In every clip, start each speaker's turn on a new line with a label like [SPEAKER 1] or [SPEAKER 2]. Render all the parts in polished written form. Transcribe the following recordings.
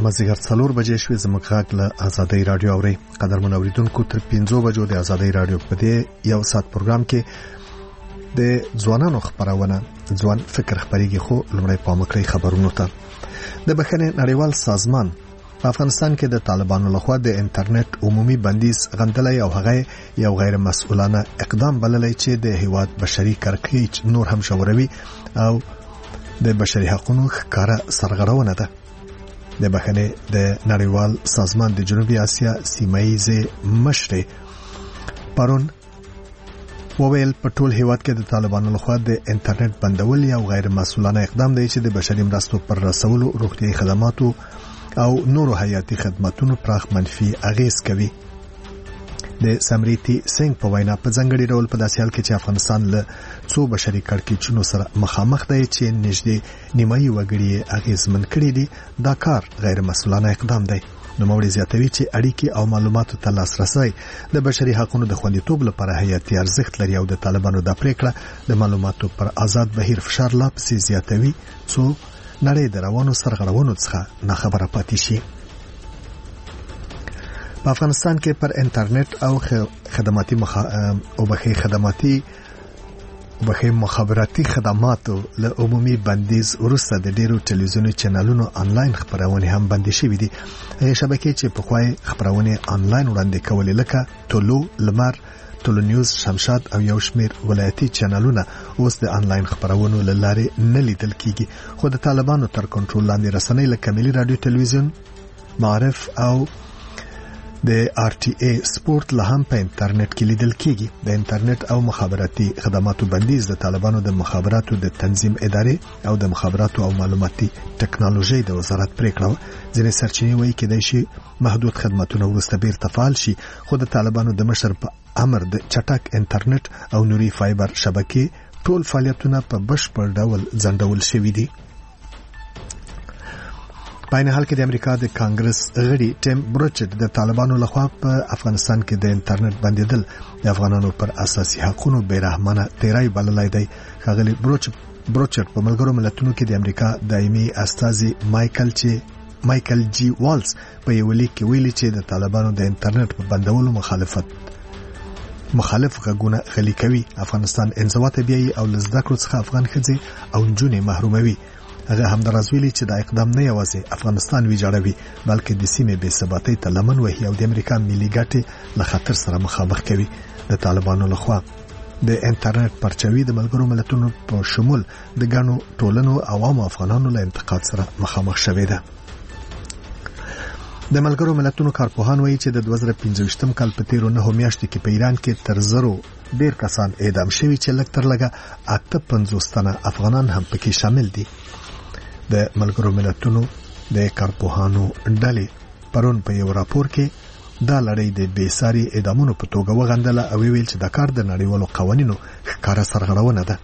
[SPEAKER 1] مازیګر 4 بجې شوې زموږ غږ له آزادۍ رادیو اوري. قدرمن اوریدونکو تر 5 بجو د آزادۍ رادیو په دې یو ساعت پروګرام کې د ځوانانو خبرونه ځوان فکر خبريږي. خو لمړی پامکړی خبرونو ته. د بخښنې نړیوال سازمان په افغانستان کې د طالبانو لخوا د انټرنیټ عمومي بندیز غندلای او هغه یو غیر مسؤلانه اقدام بللی چې د هیواد بشري کړکېچ نور هم شوروي او د بشري حقوقو ښکارا سرغړونه ده. د بخښنې د نړیوال سازمان د جنوبي اسیا سیمایي مشر پرون وویل په ټول هیواد کې د طالبانو لخوا د انټرنیټ بندول یو غیر مسؤلانه اقدام دی چې د بشري مرستو پر رسولو، روغتیايي خدماتو او نورو حیاتي خدماتونو پراخ منفي اغیز کوي. د سمریتی سنگ په وینا په ځنګړي ډول په داسې حال کې چې افغانستان له څو بشري کړکېچونو سره مخامخ دی چې نږدې نیمایي وګړي اغیزمن کړي دي، دا کار غیر مسؤلانه اقدام دی. نوموړي زیاتوي چې اړیکې او معلوماتو ته لاسرسی د بشري حقوقو د خوندیتوب لپاره حیاتي ارزښت لري او د طالبانو د پریکړه د معلوماتو پر آزاد بهیر فشار لا پسې زیاتوي څو نړۍ د روانو سرغړونو څخه ناخبره پاتې شي. په افغانستان کې پر انټرنیټ او مخابراتي خدماتو له عمومي بندیز وروسته د ډیرو ټلویزیوني چینلونو آنلاین خبرونه هم بندي شوې دي. هغه شبکې چې په خوای خبرونه آنلاین وړاندې کولې لکه ټولو، لمر، ټولو نیوز، شمشاد او یو شمیر ولایتي چینلونه اوس د آنلاین خبرونو له لارې نه لیدل کیږي. خو د طالبانو تر کنټرول لاندې رسنۍ لکه ملي رادیو، ټلویزیون، معارف او د RTA سپورت له هم په انټرنیټ کې لیدل کیږي. د انټرنیټ او مخابراتي خدماتو بندیز د طالبانو د مخابراتو د تنظیم ادارې او د مخابراتو او معلوماتي ټکنالوژي د وزارت پریکړه ځینې سرچینې وایي کېدای شي محدود خدماتونه وروسته بیرته فعال شي. خو د طالبانو د مشر په امر د چټک انټرنیټ او نوري فایبر شبکې ټول فعالیتونه په بشپړ ډول ځنډول شوي دي. په عین حال کې د امریکا د کانګرس غړي ټیم بروچټ د طالبانو لخوا په افغانستان کې د انټرنیټ بندیدل د افغانانو پر اساسي حقوقو بیرحمانه تیرای بللای دی. ښاغلي بروچټ په ملګرو ملتونو کې د امریکا دایمي استازي مایکل جی والز په یو لیک کې ویلي چې د طالبانو د انټرنیټ په بندولو مخالف غږونه غلي کوي، افغانستان انزوا بیاي او لزده کړو څخه افغان ښځې او نجونې محروموي. هغه هم درازویلی چې دا اقدام نه یوازې افغانستان ویجاړوي بلکې د سیمې بې ثباتۍ ته لمن وهي او د امریکا ملي ګټې له خطر سره مخامخ کوي. د طالبانو لخوا د انټرنیټ پرچوي د ملګرو ملتونو په شمول د ګڼو ټولنو عوامو افغانانو له انتقاد سره مخامخ شوې ده. د ملګرو ملتونو کارپوهان وایي چې د 2015 کال په تیرو 9 میاشتو کې په ایران کې تر 1000 ډیر کسان اعدام شوي چې لږ تر لږه 58 تنه افغانان هم پکې شامل دي. د ملګرو ملتونو د کارپوهانو ډلې پرون په یو راپور کې دا لړۍ د بېساري اعدامونو په توګه وغندله او ویل چې دا کار د نړیوالو قوانینو ښکاره سرغړونه ده.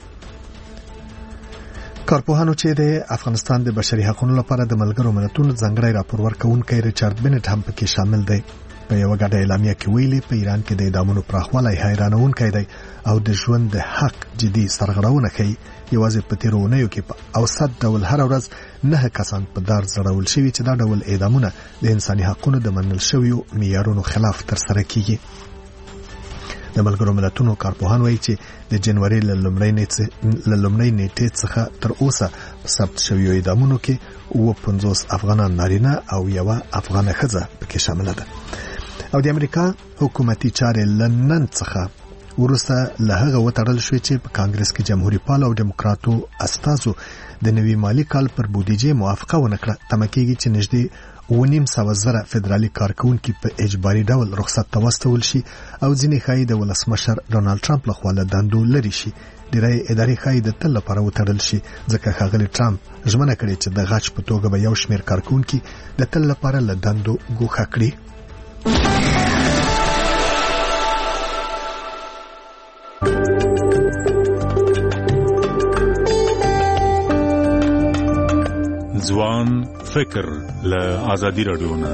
[SPEAKER 1] کارپوهانو چې د افغانستان د بشري حقوقو لپاره د ملګرو ملتونو ځانګړی راپور ورکوونکی ریچارډ بنټ هم پکې شامل دی. په یو غاډه اعلامیه کې ویلي په ایران کې د اعدامونو پراخوالی حیرانونکی دی او د ژوند د حق جدي سرغړونه کوي. یوازې په تیرو اونیو کې په اوسط ډول هر ورځ 9 کسان په دار ځړول شوي چې دا ډول اعدامونه د انساني حقوقو د منل شویو معیارونو خلاف ترسره کیږي. د ملګرو ملتونو کارپوهان وایي چې د جنوري له لومړۍ نیټې څخه تر اوسه په ثبت شویو اعدامونو کې 50 افغانان نارینه او یوه افغانه ښځه پکې شامله ده. او د امریکا حکومتي چارې لنن څخه ورسته له هغه وتړل شو چې په کانګرس کې جمهوریت پال او دیموکراتو استازو د نوي مالی کال پر بودیجه موافقه ونکړه. تمه کېږي چې نږدې 9,000 فدرالي کارکونکي په اجباري ډول رخصت ته واستول شي او ځینې ښایي د ولسمشر ډونالد ټرمپ لخوا له دندو لرې شي. ډېری ادارې ښایي د تل لپاره وتړل شي ځکه ښاغلي ټرمپ ژمنه کړې چې د غچ په توګه به یو شمېر کارکونکي د تل لپاره له دندو ګوښه کړي.
[SPEAKER 2] ځوان فکر له آزادي رادیو نه.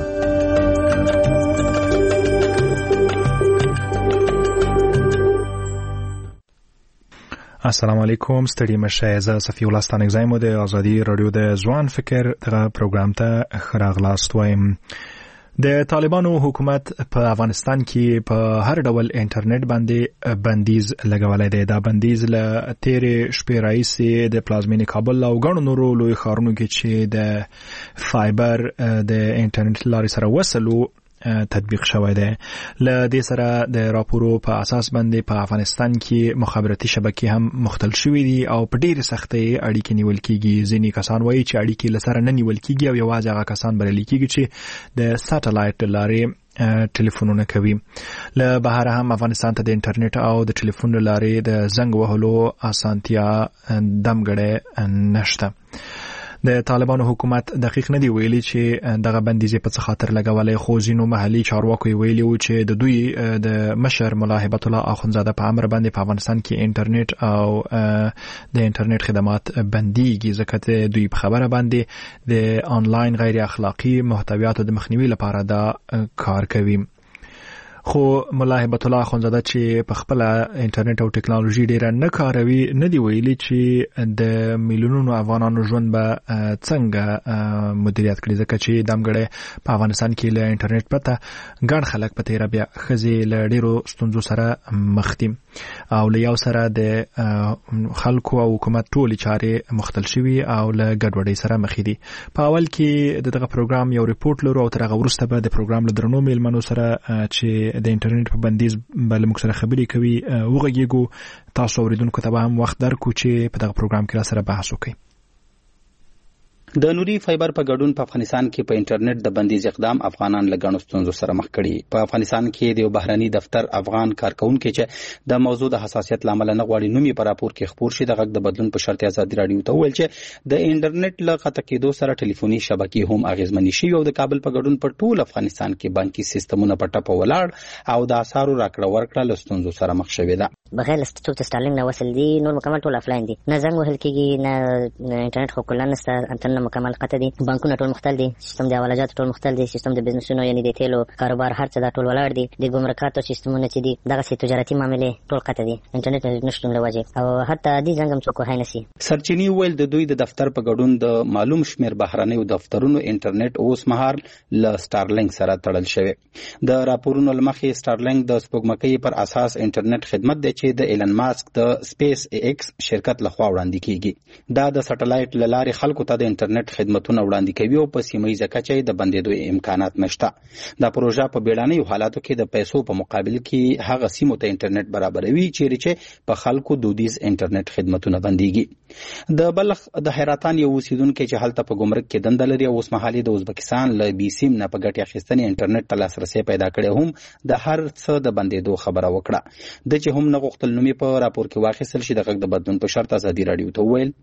[SPEAKER 3] السلام علیکم. ستړي مشه. زه صفی الله ستانکزایم د ازادي رادیو د ځوان فکر دغه پروګرام ته خراغلاست وایم. د طالبانو حکومت په افغانستان کې په هر ډول انټرنیټ باندې بندیز لګولای دی. دا بندیز له تیرې شپې راهیسې د پلازمینې کابل او ګڼو نورو لوی ښارونو کې چې د فایبر د انټرنیټ لارې سره وصلو تطبیق شوی دی. له دې سره د راپورو په اساس باندې په افغانستان کې مخابراتي شبکې هم مختل شوې دي او په ډېرې سختۍ اړیکې نیول کېږي. ځینې کسان وایي چې اړیکې له سره نه نیول کېږي او یوازې هغه کسان بریالي کېږي چې د سټلایټ لارې ټلیفونونه کوي. له بهره هم افغانستان ته د انټرنیټ او د ټلیفون لارې د زنګ وهلو اسانتیا دمګړې نشته. د طالبانو حکومت دقیق نه دی ویلي چې دغه بندیزې په څه خاطر لګولای، خو ځینو محلي چارواکو ویلي و چې د دوی د مشر ملا هیبت الله اخونزاده په امر باندې په افغانستان کې انټرنیټ او د انټرنیټ خدمات بنديږي ځکه دوی په خبره باندې د آنلاین غیر اخلاقی محتویاتو د مخنیوي لپاره دا کار کوي. خو ملا هیبت الله اخونزاده چې په خپل انټرنیټ او ټکنالوژي ډیره نه کاروي نه دی ویلي چې د میلیونونو افغانانو ژوند به څنګه مدیریت کړي ځکه چې دمګړې په افغانستان کې له انټرنیټ پته ګڼ خلک په تیره بیا ښځې له ډیرو ستونزو سره مخ دي او له یو سره د خلکو او حکومت ټولې چارې مختل شوي او له ګډوډۍ سره مخ دي. په اول کې دغه پروګرام یو ریپورت لرو او تر هغه وروسته به د پروګرام له درنو میلمنو سره چې د انټرنیټ په بندیز بل موږ سره خبرې کوي وغږیږو. تاسو اوریدونکو ته به هم وخت درکو چې په دغه پروګرام کې را سره بحث وکړي.
[SPEAKER 4] د نوري فایبر په ګډون په افغانستان کې په انټرنیټ د بندیز اقدام افغانان له ګڼو ستونزو سره مخ کړي. په افغانستان کې د یو بهرني دفتر افغان کارکونکو چې د موضوع د حساسیت لامل نه غواړي نومي په راپور کې خبر شي د غږ د بدلون په شرط ازادي رادیو ته ویل چې د انټرنیټ له قطع کېدو سره ټلیفوني شبکې هم اغیزمنې شي او د کابل په ګډون په ټول افغانستان کې بانکي سیستمونه په ټاپه ولاړ او د اسارو راکړه ورکړه له ستونزو سره مخ شوې ده.
[SPEAKER 5] بغیر ستوت ستارلینګ نه وصل دي نور مکمل ټول افلاین دي، نه زنګ وهل کېږي نه انټرنیټ خو کله نشته، انټرنیټ مکمل قطع دي، بانکونه ټول مختل دي، سیستم د حوالجات ټول مختل دي، سیستم د بزنسونو یعنی د تیلو کاروبار هر څه دا ټول ولاړ دي، د ګمرکاتو سیستمونه چې دي دغه سي تجارتي معاملې ټول قطع دي انټرنیټ نشټون لوجه او حتی د زنګم څوک هاي نشي.
[SPEAKER 4] سرچینی ویل د دوی د دفتر په ګډون د معلوم شمیر بهرنیو دفترونو انټرنیټ اوس مهال ل سټارلینګ سره تړل شوی. د راپورونو لمخې سټارلینګ د سپوږمکۍ پر اساس انټرنیټ خدمت دی چې د ایلن ماسک د سپیس ایکس شرکت لخوا وړاندې کیږي. دا د سټلایټ لارې خلکو ته د انټرنیټ خدمتونه وړاندې کوي او په سیمه کچې د بندیدو امکانات نشته. دا پروژه په بیړنیو حالاتو کې د پیسو په مقابل کې هغه سیمو ته انټرنیټ برابروي چې په خلکو دودیز انټرنیټ خدمتونه بنديږي. د بلخ د حیرتان یو اوسیدونکو چې حالت په ګمرک کې دنده لري اوس مهالي د ازبکستان له بي سیم نه په ګټه اخیستنې انټرنیټ ته لاسرسي پیدا کړي هم د هر څه د بندیدو خبره وکړه. د چې هم نه غوښتل نومي په راپور کې واخیستل شي د غږ د بدلون په شرط ازادي رادیو ته ویل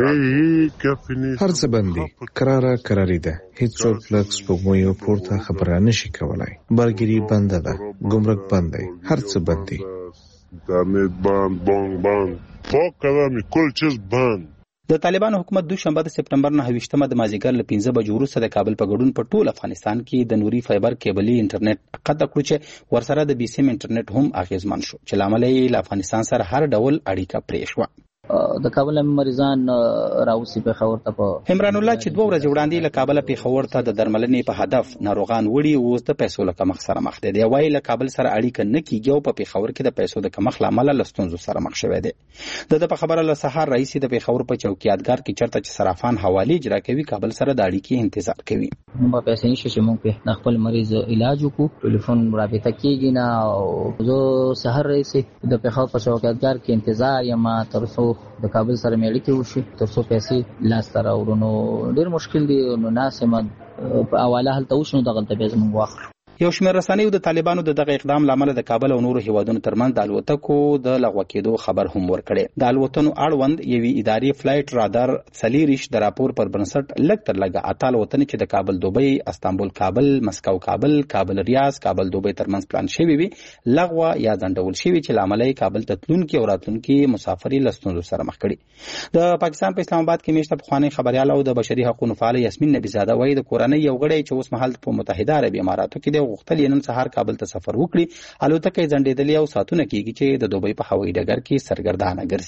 [SPEAKER 6] هر څه بندي قراري ده، هیڅوک لږ سپوږمۍ پورته خبره نشي کولای، برګری بنده ده، ګمرک بند دی، هر څه بندي،
[SPEAKER 7] انټرنیټ بند فوق کلامي کل چیز بند.
[SPEAKER 4] د طالبانو حکومت دوشنبه د سپټمبر 9 د مازیګر له 5 بجو وروسته د کابل په ګډون په ټول افغانستان کې د نوري فایبر کیبلي انټرنیټ قطع کړو چې ورسره د بي سیم انټرنیټ هم اغیزمن شو چې لامل یې له افغانستان سره هر ډول اړیکه پرې شو.
[SPEAKER 8] د کابل مریضان راوسی په خبر ته په
[SPEAKER 4] عمران الله چې 2 ورځې وړاندې له کابل په خبر ته د درملنې په هدف ناروغان وړي اوس د پیسو له کمښت سره مخ دي. وایي له کابل سره اړیکه نه کیږي او په خبر کې د پیسو د کمښت لامل له ستونزو سره مخ شوی دی. د خبره له سهار رئیس د خبر په چوکیدګار کې چرته چې صرافان حواله اجرا کوي کابل سره د اړیکې انتظار کوي.
[SPEAKER 8] نو په پیسې نشي چې موږ په خپل مریض علاج وکړو، ټلیفون رابطه کیږي نه او زه سهار رئیس د خبر په چوکیدګار کې انتظار یم تر څو د کابل سره مېړی کې وشي تر څو پیسې لاس ته راوړو. نو ډېر مشکل دی، نو ناسمه په حواله هلته وشو دغه ته به زموږ واخلو.
[SPEAKER 4] یو شمېر رسنیو د طالبانو د دغه اقدام لامل د کابل او نورو هیوادونو ترمنځ د الوتکو د لغوه کېدو خبر هم ورکړي. د الوتنو اړوند یوې ادارې فلایټ رادار څلیریش د راپور پر بنسټ لږ تر لږه اته الوتنې چې د کابل دوبۍ، استانبول کابل، مسکو کابل، کابل ریاض، کابل دوبۍ ترمنځ پلان شوی وي لغوه یا ځنډول شوی چې لامل یې کابل ته تلونکي او راتلونکي مسافري له ستونزو سره مخ کړي. د پاکستان په اسلام آباد کې میشته پخوانی خبريال او د بشري حقوقو فعال یاسمین نبی زاده وایي د کورنۍ یو غړی چې اوس مهال په متحده عربي اماراتو کې د غوښتل نن سهار کابل ته سفر وکړي. الوتکه ځنډېدلې او ساتونه کېږي چې د دوبۍ په هوایي ډګر کې سرګردانه ګرځي.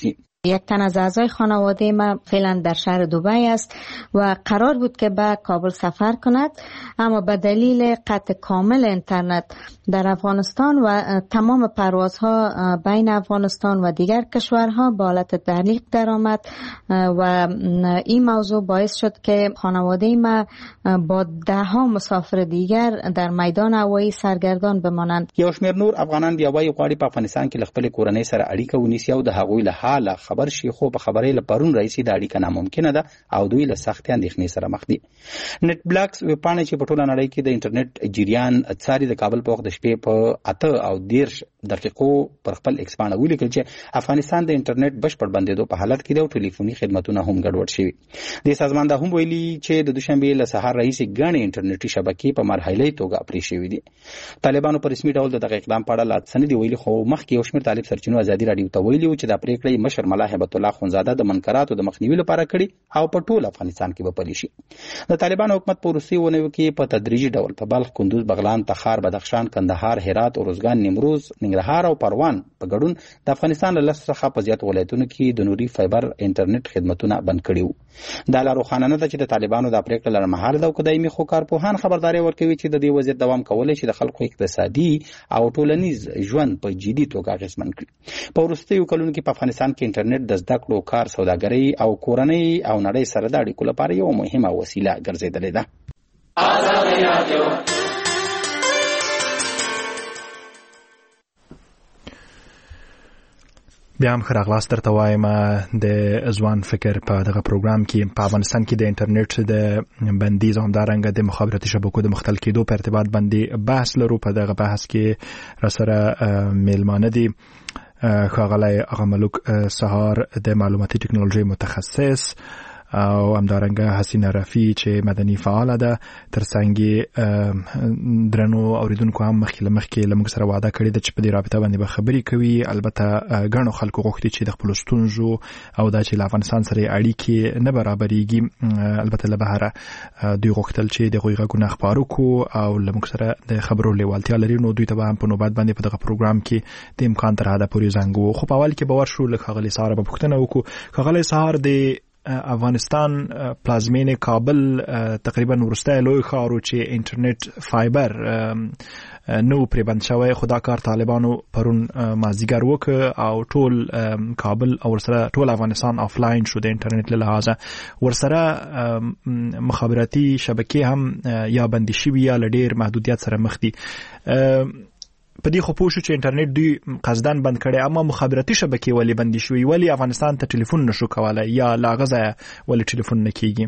[SPEAKER 9] یک تن از اعضای خانواده ما فعلا در شهر دبی است و قرار بود که به کابل سفر کند، اما به دلیل قطع کامل اینترنت در افغانستان و تمام پروازها بین افغانستان و دیگر کشورها به حالت تعلیق درآمد و این موضوع باعث شد که خانواده ما با دهها مسافر دیگر در میدان هوایی سرگردان بمانند.
[SPEAKER 4] یو شمېر نور افغانان بیا وایي غواړي په افغانستان کې خپل کورنۍ سره اړیکه ونیسي او د هغوی له حاله خبر شي، خو په خبرې لپاره رئیسي د اړیکه ناممکنه ده او دوی له سختې اندېښنې سره مخ دي. نت بلاکس ویبپاڼې چې په ټوله نړۍ کې د انټرنیټ جریان څاري د کابل په وخت د شپې په 8 او 10 دقیقو پر خپل ایکس باندې ولیکل چې افغانستان د انټرنیټ بشپړ بندېدو په حالت کې دی او ټلیفوني خدماتونه هم ګډوډ شوي. د سازمان دا هم ویلي چې د دوشنبه له سهار رئیس ګڼې انټرنیټي شبکې په مرحله‌ای توګه پرې شوې دي. طالبانو په رسمي ډول د اقدام په اړه لا څه نه دی ویلي، خو مخکې یو شمېر طالب سرچینو ازادي راډیو ته ویلي و چې دا پریکړه مشر ملا هیبت الله خونزاده د منکراتو د مخنیوي لپاره کړي او په ټول افغانستان کې به پلي شي. د طالبانو حکومت په روسي ونیو کې په تدریجي ډول په بلخ، کندوز، بغلان، تخار، بدخشان، کندهار، هرات، اروزګان، نیمروز، ننګرهار او پروان په ګډون د افغانستان له لس څخه په زیات ولایتونو کې د نوري فایبر انټرنیټ خدماتونه بند کړي وو. دا لا روښانه نه ده چې د طالبانو د پریکړه لړمحاله ده او که دایمي، خو کارپوهان خبرداري ورکوي چې د دې وضعیت دوام کولی شي د خلکو اقتصادي او ټولنیز ژوند په جدي توګه اغېزمن کړي. په وروستیو کلونو کې په افغانستان کې انټرنیټ د زده کړو، کار، سوداګرۍ او کورنۍ او نړۍ سره د اړیکو لپاره یو مهمه وسیله ګرځېدلې ده.
[SPEAKER 3] بیا هم خراغلاس درته وایم د ځوان فکر په دغه پروګرام کې په افغانستان کې د انټرنیټ د بندیز او همدارنګه د مخابراتي شبکو د مختل کېدو په ارتباط باندې بحث لرو. په دغه بحث کې را سره میلمانه دي ښاغلی آغا ملوک سهار د معلوماتي ټکنالوژي متخصص او همدارنګه حسینه رفیع چې مدني فعال ده. ترڅنګ درنو اوریدونکو هم مخکې لمږ سره وعده کړې ده چې په دې رابطه باندې به خبرې کوي. البته ګڼو خلکو غوښتي چې د خپل ستونزو او دا چې له افغانستان سره اړیکې نه برابرېږي، البته له بهره دوی غوښتل چې د هغوی غږونه خپاره کړو او لمږ سره د خبرو لیوالتیا لري، نو دوی ته به هم په نوبت باندې په دغه پروګرام کې د امکان تر حده پورې زنګ وو. خو په اول کې به ورشو له ښاغلي سهار به پوښتنه وکړو. ښاغلی سهار، د افغانستان پلازمینې کابل تقریبا وروستی لوی ښار و چې انټرنیټ فایبر نو پرې بند شوی، خو دا کار طالبانو پرون مازدیګر وکړ او ټول کابل او ورسره ټول افغانستان آفلاین شو د انټرنیټ له لحاظه. ورسره مخابراتي شبکې هم یا بندي شوي یا له ډېر محدودیت سره مخ دي. په دې خو پوه شو چې انټرنیټ دوی قصداً بند کړی، اما مخابراتي شبکې ولې بندي شوي؟ ولې افغانستان ته ټلیفون نشو کولی یا له هغه ځایه ولې ټلیفون نه کیږي؟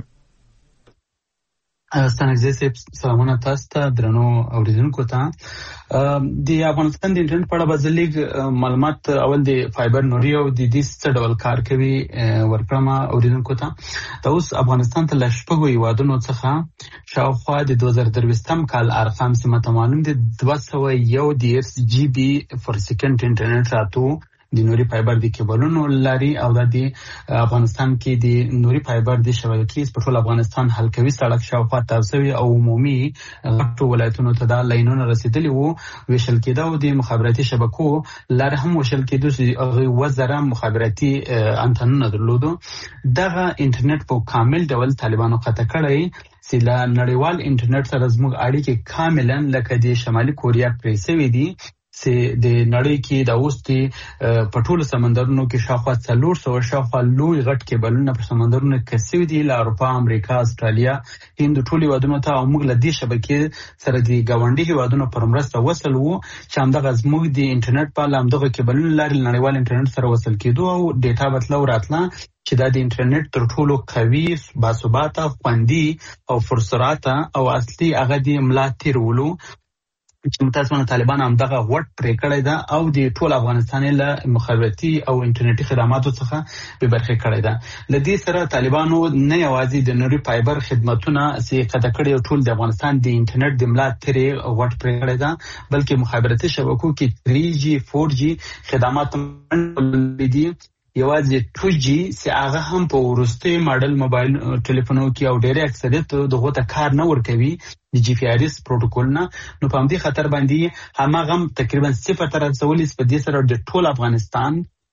[SPEAKER 10] ستانکزی صاحب، سلامونه تاسو ته، درنو اوریدونکو ته. د افغانستان د انټرنیټ په اړه به زه لږ معلومات اول د فایبر نوري او د دې څه ډول کار کوي ورکړم اوریدونکو ته. دا اوس افغانستان ته له 6 هیوادونو څخه شاوخوا د 2023 کال ارقام سیمه معلوم دي 201 GB پر سکند انټرنیټ راتو د نوري فایبر د کیبلونو لري او د افغانستان کې د نوري فایبر د شبکې په ټول افغانستان حلقوي سړک شاوخوا تاسوي او عمومي غټو ولایتونو ته دا لاینونه رسیدلی وو. ویشل کېده او د مخابراتي شبکو لاره هم وشل کېدو چې وزره مخابراتي انټنونه درلودو. دغه انټرنیټ په کامل ډول طالبانو قطع کړی چې له نړیوال انټرنیټ سره زموږ اړیکې کاملا لکه د شمالي کوریا پرې سوي دي چې د نړۍ کې د اوستي په ټولو سمندرونو کې شاوخوا 400 شاوخوا لوی غټ کیبلونه په سمندرونو کې سوي دي له اروپا، امریکا، استرالیا، هند ټولو هیوادونو ته. او موږ له دې شبکې سره د ګاونډي هیوادونو پر مرسته وصل وو چې همدغه زموږ د انټرنیټ په لامدغه کیبلونو لارې نړیوال انټرنیټ سره وصل کېدو او ډیټا بتله وراتله چې دا د انټرنیټ تر ټولو قوي، باثباته، خوندي او پرسرعته او اصلي هغه د ملا تیرولو چې متاسفانه طالبان هم دغه غوټ پرې کړی ده او د ټول افغانستان له مخابراتي او انټرنیټي خدماتو څخه به برخه کړی ده. لدې سره طالبانو نه یوازې د نوري فایبر خدماتونه چې قطع کړي او ټول د افغانستان د انټرنیټ د ملا تیرې غوټ پرې کړی ده، بلکې مخابراتي شبکو کې 3G 4G خدمات دي. یوازې 2G چې هغه هم په وروستي ماډل موبایل ټلیفونو کې او ډېر اکثریت دغه ته کار نه ورکوي د GPS پروتوکول نه. نو په همدې خطر باندې همغه تقریبا 0 تر 40 په دې سره د ټول افغانستان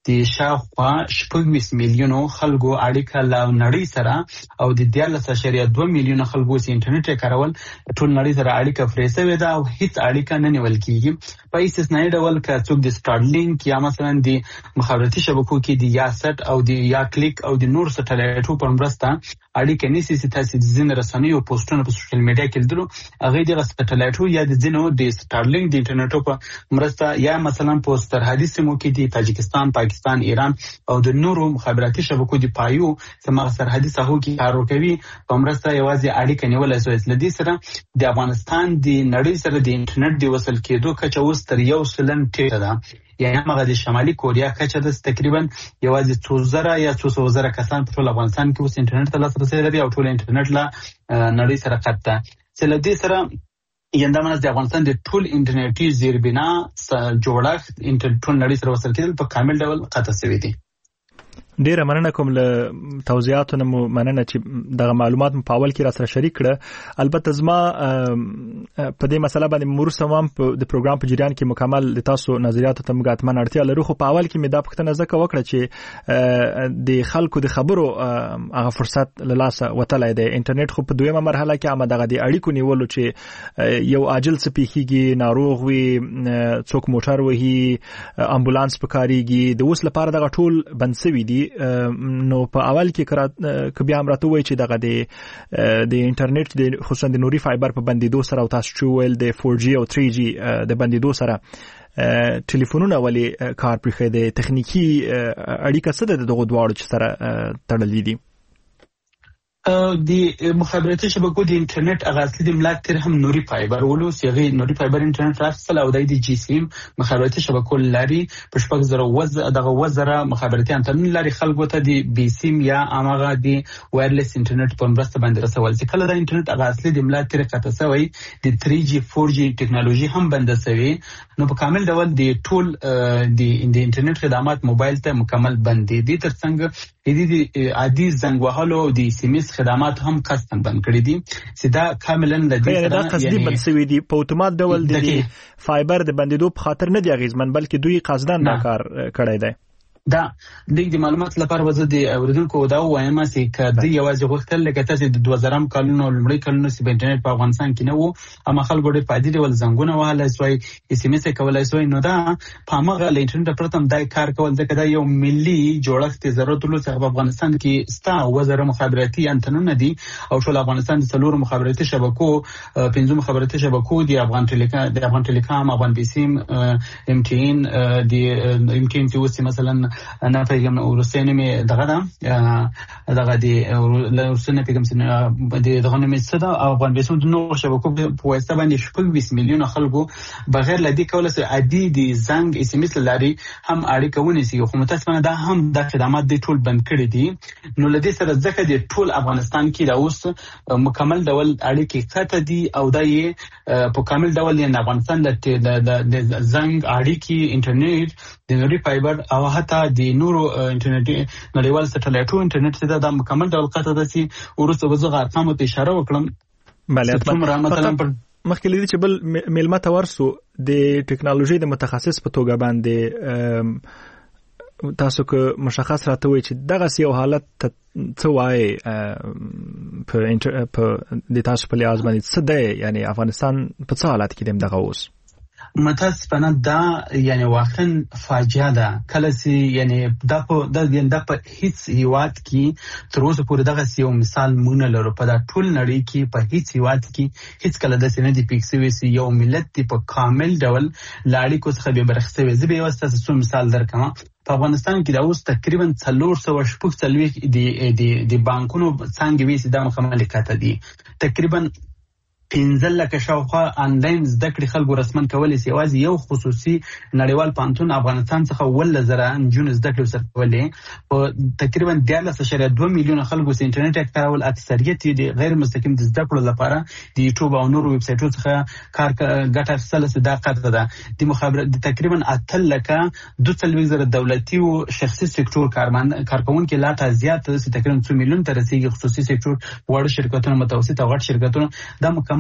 [SPEAKER 10] د شاوخوا 16 میلیونو خلکو اړیکه له نړۍ سره او د 13.2 میلیونو خلکو چې انټرنیټ کارول ټول نړۍ سره اړیکه پرې شوې ده او هیڅ اړیکه نه نیول کیږي. په استثنایی ډول که څوک د سټارلینک یا مثلا د مخابراتي شبکو کې د یا سټ او د یا کلیک او د نور سټلایټو په مرسته اړیکه نیسي چې تاسو د ځین رسنیو او پوسټونو په سوشل میډیا کې لیدلو هغه د سټلایټو یا د ځینو د سټارلینک د انټرنیټو په مرسته یا مثلا په سرحدي سیمو کې د تاجکستان، پاکستان، ایران او د نورو مخابراتي شبکو د پایو سمغه سرحدي ساحو کې کار کوي په مرسته یوازې اړیکه نیولای شي. لدې سره د افغانستان د نړۍ سره د انټرنیټ د وصل کېدو کچه اوس تر 1% ټیټه ده. یعنی هغه د شمالي کوریا کچه د تقریبا یوازې 2000 یا 200,000 کسان په ټول افغانستان کې اوس انټرنیټ ته لاسرسي لري او ټول انټرنیټ له نړۍ سره خط ده. چې لدې سره یندامنه د افغانستان د ټول انټرنیټي زیربنا جوړښت ټول نړۍ سره وصل کېدل په کامل ډول قطع شوی دی.
[SPEAKER 3] ډیره مننه کوم له توضیحاتونو مننه چې دغه معلومات په اول کې را سره شریک کړه. البته زما په دې مسله باندې مرسوم په د پروګرام په جریان کې مکمل د تاسو نظریاتو ته مګاتمن اړتیا لرو، خو په اول کې مې دا پوښتنه زکه وکړه چې د خلکو د خبرو هغه فرصت له لاسه وتلای دی. انټرنیټ خو په دویمه مرحله کې هم دغه د اړیکو نیولو چې یو عاجل سپیخيږي، ناروغ وي، څوک موټر وهي، امبولانس پکاريږي، د اوس لپاره دغه ټول بنسوي دي. نو په اول کې بیا هم راته وایي چې دغه د انټرنیټ د خصوصا د نوري فایبر په بندیدو سره او تاسو چې ویل د 4G او 3G د بندیدو سره ټلیفونونه ولې کار پرې د تخنیکی اړیکه څه ده دغه دواړو چې سره تړلې دي؟
[SPEAKER 10] د مخابراتي شبکو د انټرنیټ هغه اصلي د ملاک تر هم نوري فایبر ولو سیغه نوري فایبر انټرنیټ راځل او د جی سیم مخابراتي شبکو لري په شپږ زره دغه وزره مخابراتي انټرنیټ لري خلکو ته د بي سیم یا امغه د وایرلس انټرنیټ په مرسته باندې رسول چې کله د انټرنیټ هغه اصلي د ملاک تر قطع شوی د 3G 4G ټکنالوژي هم بند شوی نو په کامل ډول د ټول د انټرنیټ خدمات موبایل ته مکمل بند دي. ترڅنګ د عادي زنګ وهلو د SMS خدمات هم قصداً بند کړی دي چې دا کاملاً د دې
[SPEAKER 3] سره دا قصدي بند شوی دي په اتومات ډول د فایبر د بندیدو په خاطر نه دی اغیزمن بلکې دوی قصداً دا کار کړی دی.
[SPEAKER 10] دا د معلومات لپاره وزه د اوریدونکو دا وایم چې کدی یوازې غوښتل لکه تاسو د 2000 کلونو لمړی کلونو چې په انټرنیټ په افغانستان کې نه وو اما خلکو ډېر پادې ول زنګونه وهله سوی SMS کولای سوی نو دا په هغه انټرنیټ پرتم دای کار کول ځکه دا یو ملي جوړښت ضرورت له څخه په افغانستان کې ستا وزاره مخابراتي انټرنیټ دي او ټول افغانستان د څلور مخابراتي شبکو پنځه مخابراتي شبکو دی افغان ټیلیکام افغان بیسیم MTN دی MTN چې وسی مثلا انا پیغام ورسېنه می دغه دی ورسېنه پیغام سره د دغه می صدا افغان بیسو د نور شبکو په واسطه باندې 20 میلیون خلکو بغیر لدی کوله سي عادي دي زنګ SMS لري هم اړیکه ونیسي خو متاسفانه دا هم د خدمات د ټول بند کړی دي نو لدی سره ځکه د ټول افغانستان کې دا اوس مکمل ډول اړیکې خطه دي او دا یې په کامل ډول د افغانستان د زنګ اړیکې انټرنیټ د نوري فایبر او حتی د نورو انټرنیټ نړیوال سټلایټو انټرنیټ دا مکمل ډول قطع ده چې ورسته وزغه ارقامو ته اشاره وکړم.
[SPEAKER 3] بله مثلا مخکې لري چې بل ملما تورسو د ټکنالوژي د متخصص په توګه باندې تاسو که مشخص راته وي چې دغه یو حالت څه وایي په د تاسو په لحاظ باندې څه دی یعنی افغانستان په څه حالت کې دی دغه اوس؟
[SPEAKER 10] متاسفانه دا یعنی واقعا فاجعه ده کله چې یعنی دا په هیڅ هیواد کې تر اوسه پورې دغه یو مثال مونږ نه لرو په دا ټول نړۍ کې په هیڅ هیواد کې هیڅ کله د سینې دی پیکسوي سي یو ملت په کامل ډول لاړې کو څخه به برخصوي زه به واسطه څه مثال درکم. په افغانستان کې دا اوس تقریبا 340 د بانکونو څنګه وی سي دا مخمل کاته دي تقریبا 15 لکه شاوخوا انلاین زده کړې خلکو رسمن کولای شي یوازې یو خصوصي نړیوال پانتون افغانستان څخه ولزره انجون زده کړې سره کولې په تقریبا 13.2 میلیون خلکو سي انټرنیټ کارول اکثریت دي غیر مستقیم د زده کړو لپاره د یوټیوب او نورو ویب سایټونو څخه کار ګټه اخیستل صداقت ده د مخابرات د تقریبا 8 لکه 2.0 دولتي او شخصي سکتور کارکونکو لا ته زیات تقریبا 2 میلیون تر رسیدي خصوصي سکتور وړ شرکتونو متوسط او غټ شرکتونو د مکمل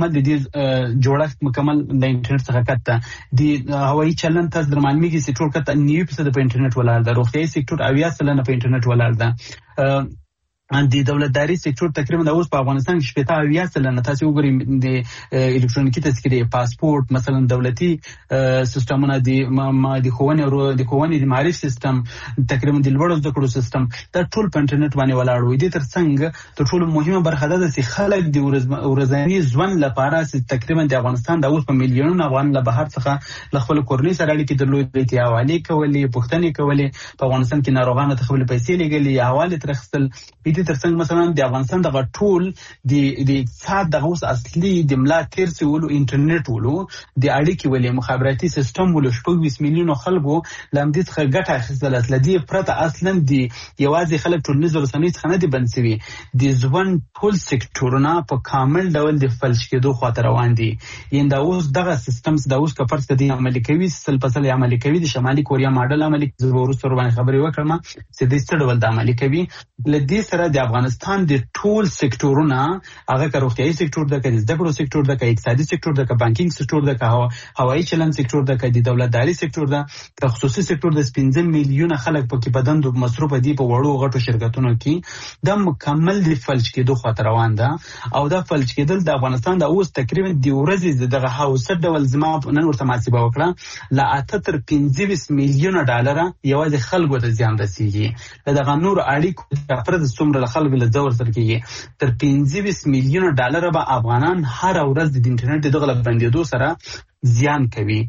[SPEAKER 10] مکمل د دې جوړښت مکمل د انټرنیټ څخه کته د هوایي چلن تاسو درمالميږي سکتور کته 90% په انټرنیټ ولاړ ده، روغتيایي سکتور 80% په انټرنیټ ولاړ ده. د دولتداري سکتور تقریبا د اوس په افغانستان کې 70% تاسو وګورئ د الکترونیکي تذکره پاسپورت مثلا دولتي سیستمونه د ښوونې د معرف سیستم تقریبا د لوړو زده کړو سیستم دا ټول په انټرنیټ باندې ولاړ وي. د ترڅنګ تر ټولو مهمه برخه ده چې خلک د ورځني ژوند لپاره تقریبا د افغانستان د اوس په میلیونونو افغان له بهر څخه له خپل کورنۍ سره اړیکې درلودې، حواله کولې، پوښتنې کولې، په افغانستان کې ناروغانو ته خپل پیسې لګولې، حواله ترخصل ترڅنګ مثلا د افغانستان د ټول د اقتصاد د اوس اصلي د ملا تیر سیولو انټرنیټ ولو د اړیکې ولې مخابراتي سیستم ولو 20 میلیونو خلکو لامدې څخه ګټه اخیستل اصل دی پرته اصلا دی یوازې خلک ټولنیز رسنۍ څخه نه دي بنسوي د ځوان ټول سکتورونه په کامل ډول د فلج کېدو خاطر روان دي. یند اوس دغه سیستمز د اوس کفر ستدي عملي کوي سل په سل عملي کوي د شمالي کوریا ماډل عملي کوي ورسره باندې خبرې وکړم چې د ستړ ول د عملي کوي لدې سره د افغانستان د ټول سکتورونه هغه روغتيایي سکتور د کډ زده کړو سکتور د کډ اقتصادي سکتور د بانکینګ سکتور د هوایي چلن سکتور د کډ دولتداري سکتور د خصوصي سکتور د 15 میلیونه خلک پکې بدن د مصرف دي په وړو غټو شرکتونو کې د مکمل د فلج کېدو خاطر روان ده. او دا فلج کېدل د افغانستان د اوس تقریبا د ورځې دغه هاوس ډول زما نن ورته محاسبه وکړه ل 15 میلیونه ډالر یوازې خلکو ته زیان رسیږي. دغه نور اړیکو پر د څومره خلکو له ځور سره کېږي تر 15 میلیونه ډالر به افغانان هر ورځ د انټرنیټ دغه بندیدو سره زیان کوي.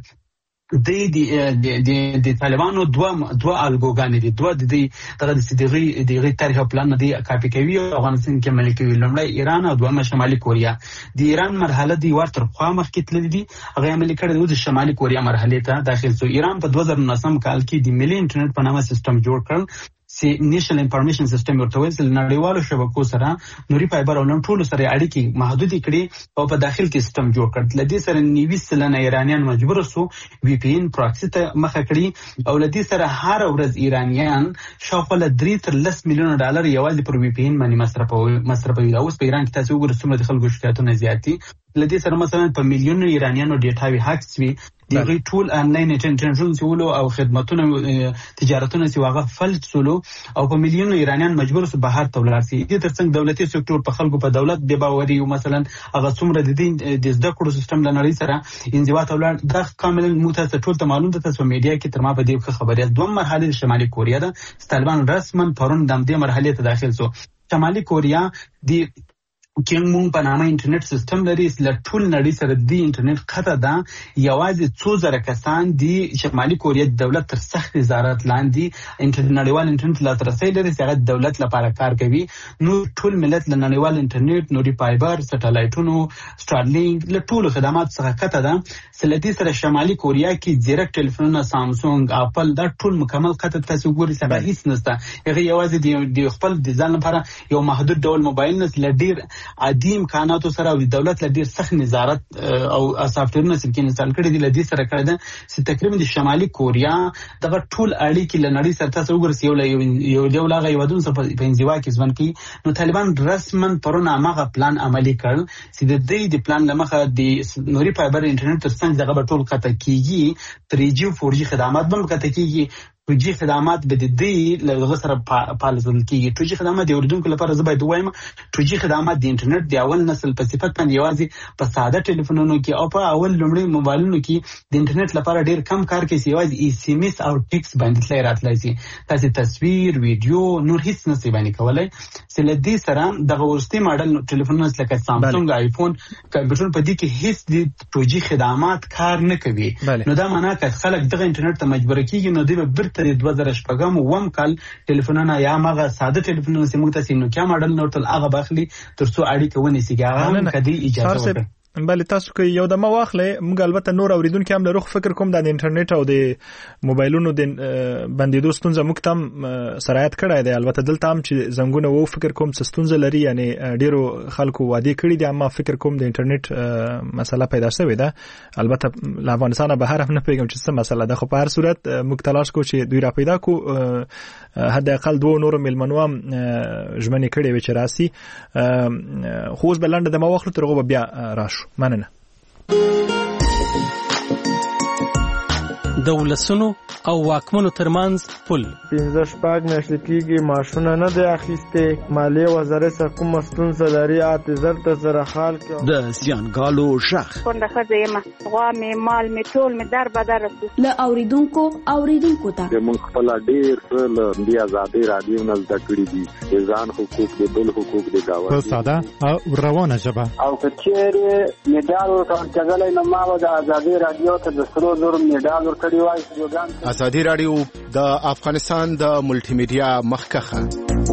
[SPEAKER 10] د طالبانو دوه الګوګان دي دوه د دغه تاریخ پلان دی کاپی کوي افغانستان کې عملي کوي. لومړی ایران او دویمه شمالي کوریا. د ایران مرحله دی ورتر خوا مخکې تللی دي هغه عملي کړی د شمالي کوریا مرحله ته داخل شو. ایران په 2019 کال کې د ملي انټرنیټ په نامه سیستم جوړ کړ سی نیشنل انفارمیشن سیستم ورته ویل چې نړیوالو شبکو سره نوري فایبر او ټول سره اړیکې محدود کړي او په داخل کې سیستم جوړ کړ. لدې سره 90% ایرانیان مجبور سو وی پی ان پراکسی ته مخه کړي او لدې سره هر ورځ ایرانیان شاوخوا 3 تر 10 میلیونه ډالر یوازې پر وی پی ان باندې مصرفوي. اوس په ایران کې تاسو وګورئ څومره خلکو شکایتونه زیاتی لدې سره مثلا په میلیونو ایرانیانو ډیټاوي هاکس وی دغه ټول انلاین انټرنیټ سولو او خدماتونه تجارتونه چې واغه فلج سولو او په میلیونو ایرانیان مجبور سو بهر ته ولاړ شي. د ترڅنګ دولتي سکتور په خلکو په دولت دی باوري او مثلا هغه څومره د دې زده کړو سیستم لنړی سره انزوا ته ولاړ د کامل متاسف ټول ته معلوم ده تاسو میډیا کې تر ما په دې خبرې دوه مرحله شمالي کوریا ده طالبان رسما پرون د دې مرحله ته داخل سو. شمالي کوریا دی کینګ مون په نامه انټرنیټ سیستم لري چې ټول نړۍ سره د انټرنیټ خطه ده یوازې څو زره کسان دی شمالي کوریا د دولت تر سخت نظارت لاندې نړیوال انټرنیټ لاسرسي لري چې هغه دولت لپاره کار کوي. نو ټول ملت له نړیوال انټرنیټ نوري فایبر سټلایټونو سټارلینګ له ټول خدمات څخه خطه ده. سلدي سره شمالي کوریا کې زیرک ټلیفونونه سامسونګ اپل دا ټول مکمل خطه تاسو ګوري سره هیڅ نشته. هغه یوازې د خپل د ځان لپاره یو محدود ډول موبایل نس لډیر عادي امکاناتو سره او دولت له ډیر سخت نظارت او سافټویرونه چې انسټال کړي دي لدې سره کړی ده چې تقریبا د شمالي کوریا دغه ټول اړیکې له نړۍ سره تاسو وګورئ یو لاغه یودون سره په انزوا کې ځوان کې. نو طالبان رسما پرونه هغه پلان عملی کړ چې د دې پلان لمخه د نوري فایبر انټرنیټ ترڅنګ دغه ټول قطع کیږي 3G او 4G خدمات هم قطع کیږي. 2G خدمات به د دې لږه سره پالسل کیږي. 2G خدمات د اوریدونکو لپاره زه باید وایم 2G خدمات د انټرنیټ د اول نسل په صفت باندې یوازې په ساده ټلیفونونو کې او په اول لومړي موبایلونو کې د انټرنیټ لپاره ډیر کم کار کوي. یوازې SMS او ټیکس باندې تلای راتلای شي. تاسو تصویر ویډیو نور هیڅ نشئ باندې کولای. سلدي سره د ورستي ماډل ټلیفونونو لکه سامسونګ آیفون کمپیوټر په دې کې هیڅ د 2G خدمات کار نه کوي. نو دا معنی چې خلک دغه انټرنیټ ته مجبور کیږي نو دوی تر 2014 وم کال ټلیفونونه یا مغه ساده ټلیفونونه چې موږ تاسو نو کیا ماډل نورتل هغه باخلي ترڅو اړیکه ونیسي هغه کدي اجازه ورکړي.
[SPEAKER 3] بله تاسو که یو دمه واخلې موږ البته نور اوریدونکو هم لرو فکر کوم د انټرنیټ او د موبایلونو د بندیدو ستونزه موږ تم سرایت کړای دی. البته دلته هم چې زنګونه وو فکر کوم ستونزه لري یعنی ډیرو خلکو وادي کړی دي اما فکر کوم د انټرنیټ مسله پیدا شوې ده. البته له افغانستانه بهر هم نه پیغام چې څه مسله ده خو په هر صورت موږ تلاش کوو چې دوی را پیدا کو حد اقل دوه نور ملمنو هم ژمنې کړې وي چې راسي. خو اوس بلند د ما واخلو ترغه بیا راشو. شو. مننه.
[SPEAKER 11] د ولسونو او واکمنو ترمنځ پل
[SPEAKER 12] 15 میاشتې کېږي معاشونه نه دی اخیسته. مالیه وزارت سره کوم ستونزه لري اعتذار ته سره حال کې
[SPEAKER 13] د زیانګالو شخ
[SPEAKER 14] څنګه خځه ما غوا می مال می ټول می در بدر
[SPEAKER 15] له اوریدونکو ته
[SPEAKER 16] د مونږ خپل ډیر څه د آزادۍ رادیو نه زده کړی دي ځان حقوق د بل حقوق د گاونډي
[SPEAKER 17] په ساده او روانه ژبه
[SPEAKER 18] او کچېره میډال ورکړل نو ما د آزادۍ رادیو ته د سرو زر میډال ورکړی وای.
[SPEAKER 19] آزادی رادیو د افغانستان د ملټي میډیا مخکخه.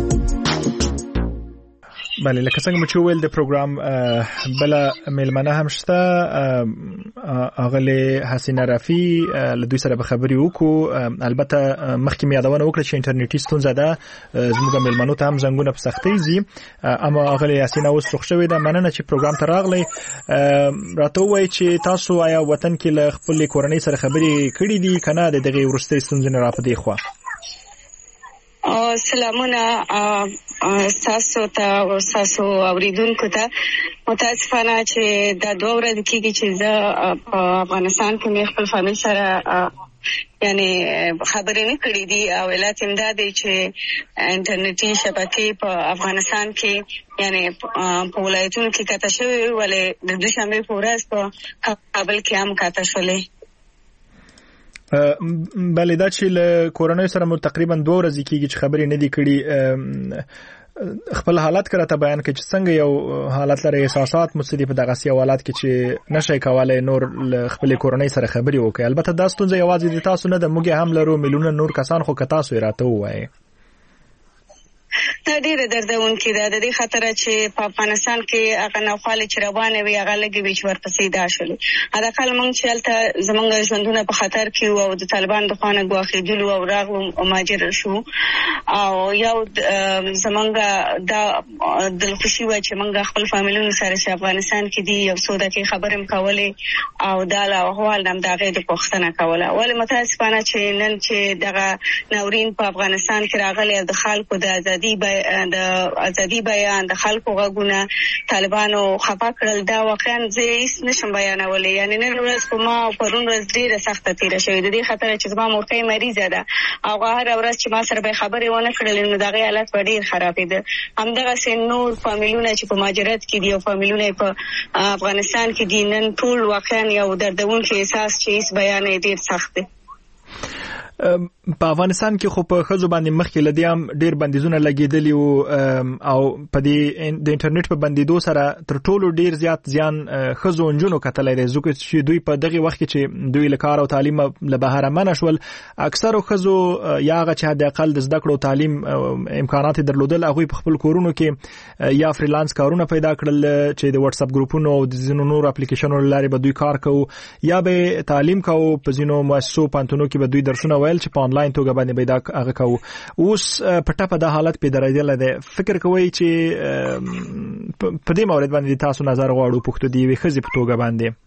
[SPEAKER 3] بله لکه څنګه چې ویل د پروګرام بل ملمنه هم شته اغله حسینه رفی له دوی سره به خبري وکړو. البته مخکې مې یادونه وکړه چې انټرنیټي ستونزه ده زموږ ملمنو ته هم زنګونه په سختۍ زی اما اغله حسینه اوس رخ شوې ده. مننه چې پروګرام ته راغلی. راته وایي چې تاسو آیا وطن کې له خپل کورنۍ سره خبري کړې دي کنه د دغه ورستۍ ستونزې نه را پدې خو؟
[SPEAKER 20] سلامونه تاسو ته او تاسو اوریدونکو ته. متاسفانه چې دا 2 ورځې کېږي چې زه په افغانستان کې خپل فامیل سره یعنی خبرې نه کړې دي او علت هم دا دی چې انټرنیټي شبکې په افغانستان کې یعنی په ولایتونو کې کاته شوې ولې د دوشنبه په ورځ په کابل کې هم کاته شولې.
[SPEAKER 3] بله دا چې له کورونو سره مو تقریبا 2 ورځې کېږي چې خبرې نه دي کړي. خپل حالت کړه ته بیان کړي چې څنګه یو حالت لري احساسات مصدي په دغه سي حالات کې چې نشي کولای نور خپل کورنۍ سره خبرې وکړي. البته دا ستونزه یوازې د تاسو نه ده، موږ هم لرو میلیونه نور کسان خو که تاسو راته وایي.
[SPEAKER 20] دا ډیره دردونکې ده د دې خاطر چې په افغانستان کې هغه نوخاله چې روانه وي هغه لګي وي چې ورپسې دا شولې. دا کله موږ چې هلته زمونږ ژوندونه په خطر کې او د طالبان د خوا نه ګواښېدلو او راغلو او مهاجر شو او یو زمونږ دا دلخوشي وه چې موږ خپل فامیلونو سره چې افغانستان کې دي یو څو دقیقې خبرې هم کولې او دا له احوال نه هم د هغې د پوښتنه کوله. ولې متاسفانه چې نن چې دغه ناورین په افغانستان کې راغلی او د خلکو د ازادي بیان د خلکو غږونه طالبانو خفه کړل، دا واقعا زه هیڅ نشم بیانولی. یعنی نن ورځ په ما او پرون ورځ ډیره سخته تیره شوې د دې خاطر چې زما مورکۍ مریضه ده او هره ورځ چې ما سره به خبرې ونه کړلې نو د هغې حالت به ډېر خرابېده. همدغسې نور فامیلونه چې په مهاجرت کې دي او فامیلونه په افغانستان کې دي نن ټول واقعا یو دردونکی احساس چې هیڅ بیان یې ډېر سخت دی.
[SPEAKER 3] په افغانستان کې خو په خزو باندې مخکې لدی هم ډیر بندیزونه لګیدلی او په دې د انټرنیټ په بندیدو سره تر ټولو ډیر زیات زیان خزو انجونو کتلای دی ځکه چې دوی په دغه وخت کې چې دوی له کار او تعلیم له بهر منع شول اکثر خزو یا هغه چې د اقل د زده کړو تعلیم امکانات درلودل هغه په خپل کورونو کې یا فریلانس کارونه پیدا کړل چې د واتس اپ ګروپونو او د زینو نور اپلیکیشنونو لاري به دوی کار کوي یا به تعلیم کوي په زینو مؤسسو پانتونو کې به دوی درسونه ویل چې په آنلاین توګه باندې پیدا هغه کوي. اوس پټه په د حالت په درېدل ده فکر کوي چې په دې مورید باندې تاسو نظر غواړو پښتو دی وي خزي په توګه باندې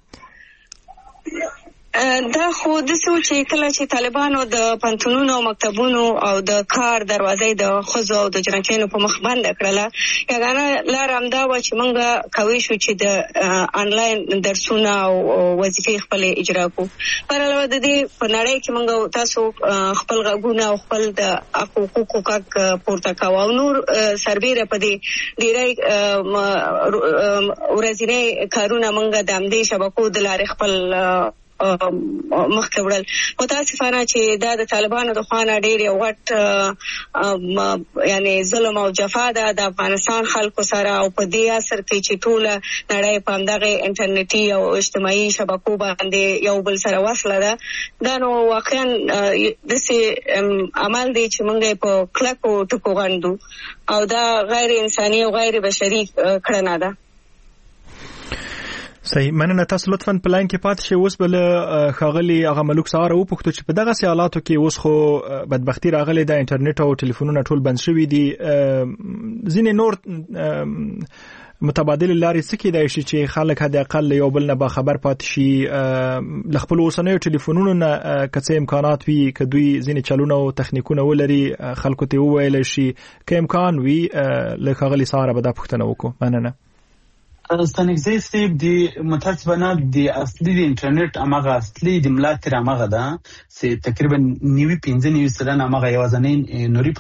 [SPEAKER 20] دا خو د سوچ کله چې طالبانو د پنتونونو او مکتبونو او د کار دروازې د خزو او د جنکینو په مخ بند کړله یګانه لار همدا و چې موږ کوي شو چې د انلاین درسونه او وظیفې خپل اجرا کو پر علاوه د دې په نړۍ کې موږ تاسو خپل غوونه او خپل د حقوقو حق پورته کوو او نور سربېره په دې ډیری ورځنی کارونه موږ د همدې شبکو د لارې خپل مخکې وړل. متاسفانه چې دا د طالبانو د خوا نه ډېر یو غټ یعنی ظلم او جفا ده د افغانستان خلکو سره او په دې اثر کې چې ټوله نړۍ په همدغه انټرنیټي او اجتماعي شبکو باندې یو بل سره وصله ده. دا نو واقعا داسې عمل دی چې موږ په کلکو ټکو غندو او دا غیر انساني او غیر بشري کړنه ده.
[SPEAKER 3] صحیح. مننه. تاسو لطفاً په لاین کې پاتې شئ. اوس بل خاغلی هغه ملوک ساره وپوښتو چې په دغه حالاتو کې اوس خو بدبختی راغلی د انټرنیټ او ټلیفونونه ټول بند شوي دي ځینې نور متبادل لارې څه کېدای شي چې خلک حد اقل یو بل نه باخبر پاتې شي له خپل اوسنیو ټلیفونونو نه که څه امکانات وي که دوی ځینې چلونه او تخنیکونه ولري خلکو ته وویلی شي که امکان وي له خاغلی ساره به دا پوښتنه وکړو. مننه.
[SPEAKER 10] ستانګزي سیب دی متاسفانه د اصلي د انټرنیټ امغه اصلي د ملاتړ امغه ده چې تقریبا 95% امغه یوازنی نوري